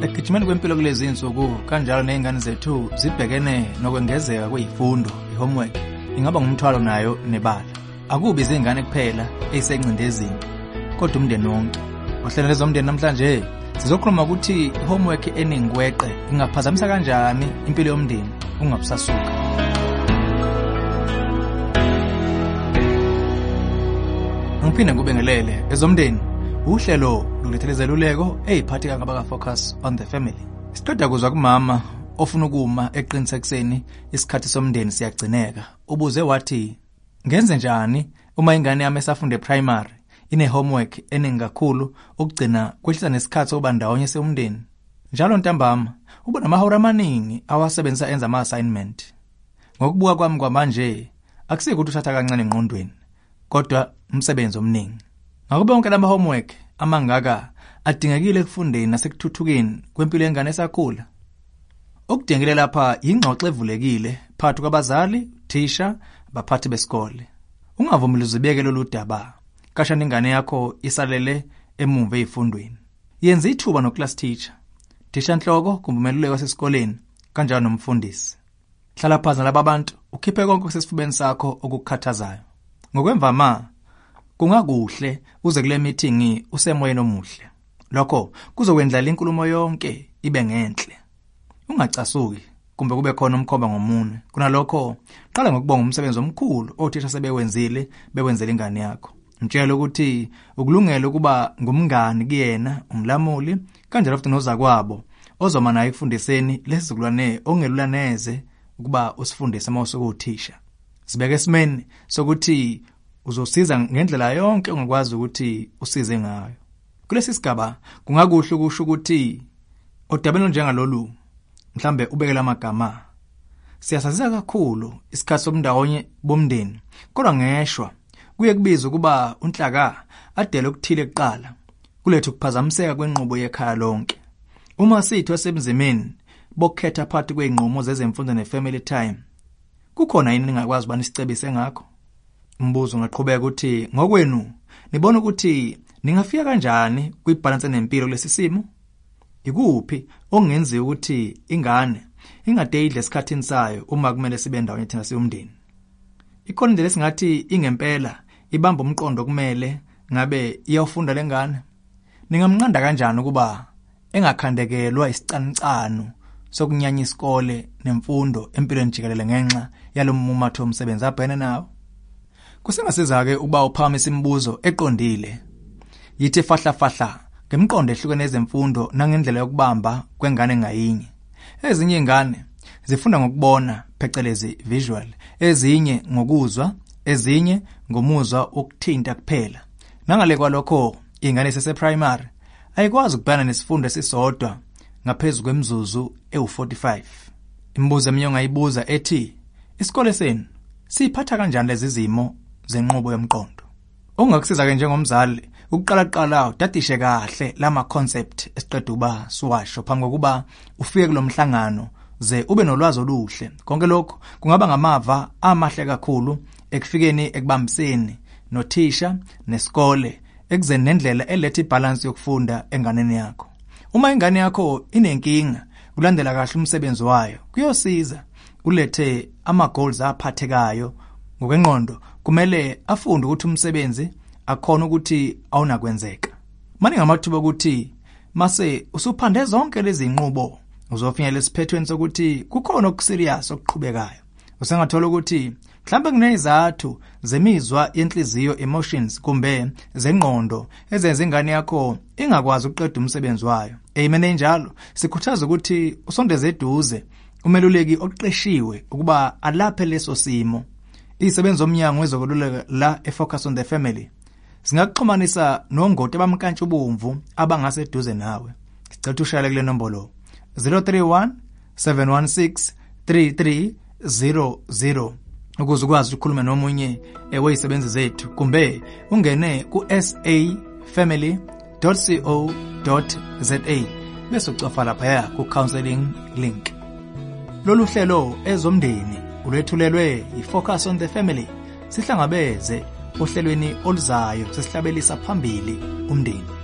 Ekugijimeni kwempilo kulezi insuku kanjalo nezingane zethu zibhekene nokwengezeka kwezifundo, ihomework ingaba ngumthwalo nayo nebala. Akubi izingane kuphela ezisencindezini, kodwa umndeni wonke. Ohlelo lezomndeni namhlanje sizokhuluma ukuthi ihomework eningweqe ingaphazamisa kanjani impilo yomndeni ungabusasuka. Ngiphinde ngikubengelele ezomndeni. Uhlelo luletheleluleko eziphatheka ngabaka Focus on the Family. Siqeda kuzwa kumama ofuna ukuma eqinisekiseni isikhathi somndeni siyagcineka. Ubuze wathi, ngenze njani uma ingane yami esafunde primary ine homework eningi kakhulu ukugcina kwehlisa nesikhathi sokuba ndawonye somndeni? Njalo ntambama uba namahora amaningi awasebenzisa enza ama assignment. Ngokubuka kwami kwamanje akusikho ukuthi uthatha kancane engqondweni, kodwa umsebenzi omningi. Ngakube wonke lama homework amangaka adingekile ekufundeni nasekuthuthukeni kwempilo yengane esakhula. Okudingekile lapha ingxoxo evulekile phakathi kwabazali, teacher, abaphathi besikole. Ungavumeli uzibeke lolu daba. Kasha ingane yakho isalele emumva ezifundweni. Yenza ithuba no class teacher. Teacher Nhloko kumbumeluleki wasesikoleni kanjalo nomfundisi. Hlala phansi nalabo abantu ukhiphe konke okusesifubeni sakho okukhathazayo. Ngokwemvama kungakuhle uze kule meeting usemoyeni omuhle. Lokho kuzokwendla inkulumo yonke ibe ngenhle. Ungacasuki kumbe kube khona umkhomba ngomune. Kunalokho qala ngokubonga umsebenzi omkhulu othisha sebewenzile bewenzele ingane yakho. Mtshela ukuthi ukulungela ukuba ngumngani kuyena, umlamuli kanjalo futhi noza kwabo ozoma naye ekufundiseni lesizukulwane ongelula neze ukuba usifundise mawusukuthisha. Sibeke esimeni sokuthi uzosiza ngendlela yonke ongakwazi ukuthi usize ngayo. Kulesi sigaba kungakuhle ukusho ukuthi odabeni njengalolu mhlambe ubekela amagama. Siyasazisa kakhulu isikhathi somndawonye bomndeni, kodwa ngeshwa kuye kubizwa ukuba unhlaka adele ukuthile kuqala kulethu kuphazamiseka kwenqubo yekhaya lonke. Uma sithi wasemzimeni bokhetha phakathi kweinqumo zezemfundo ne-family time, kukhona yini ningakwazi bani sicebise ngakho? Umbuzo ungaqhubeka ukuthi ngokwenu nibona ukuthi ningafika kanjani kwibalance nempilo kulesi simo? Ikuphi ongenzi ukuthi ingane ingadeyidle esikhathini sayo uma kumele sibe ndawonye thina siyumndeni? Ikhona indlela esingathi ingempela ibamba umqondo kumele ngabe iyawufunda lengane? Ningamnqanda kanjani ukuba engakhandekelwa isicanicano sokunyanya isikole nemfundo empilweni jikelele ngenxa yalomumatho omsebenzi abhekene nawo? Kusengasiza-ke ukuba uphakamisa imibuzo eqondile. Yithi fahla ngemqondo ehlukene ezemfundo nangendlela yokubamba kwengane ngayinye. Ezinye ingane zifunda ngokubona phecelezi visual, ezinye ngokuzwa, ezinye ngomuzwa ukuthinta kuphela. Nangale kwalokho ingane seseprimary ayikwazi ukubhekana nesifundo esisodwa ngaphezulu kwemizuzu ewu-45. Imibuzo eminye ongayibuza ethi, isikole senu siphatha kanjani lezi zimo zenqubo yomqondo? Ongakusiza-ke njengomzali ukuqala udadishe kahle lama concept esiqeda uba siwasho phambi kokuba ufike kulomhlangano ze ube nolwazi oluhle. Konke lokho kungaba ngamava amahle kakhulu ekufikeni ekubambiseni nothisha nesikole ekuzeni nendlela eletha ibalance yokufunda enganeni yakho. Uma ingane yakho inenkinga kulandela kahle umsebenzi wayo, kuyosiza ulethe ama-goals aphathekayo ngokwengqondo. Kumele afunde ukuthi umsebenzi akhona ukuthi awunakwenzeka. Manje ngamathuba ukuthi mase usuphande zonke lezi inqubo uzofinyelela esiphethweni sokuthi kukhona okuserious okuqhubekayo. Usengathola ukuthi mhlambe kunezathu zemizwa yenhliziyo, emotions kumbe zengqondo ezenza ingane yakho ingakwazi ukuqeda umsebenzi wayo. Amen. Njalo sikhuthaza ukuthi usondeze eduze umeluleki oqeshiwe ukuba alaphe leso simo. Isebenza omnyango wezokululeka la eFocus on the Family singakuxhumanisa nongoti abamkantsha ubomvu abangase eduze nawe. Sicela ushayele kule nombolo 031 716 3300 ukuze ukwazi ukukhuluma nomunye wezisebenzi zethu, kumbe ungene ku safamily.co.za bese ucofa lapha ku counseling link. Lolu hlelo ezomndeni ulwethulelwe iFocus on the Family. Sihlangabeze ohlelweni oluzayo sesihlabelisa phambili umndeni.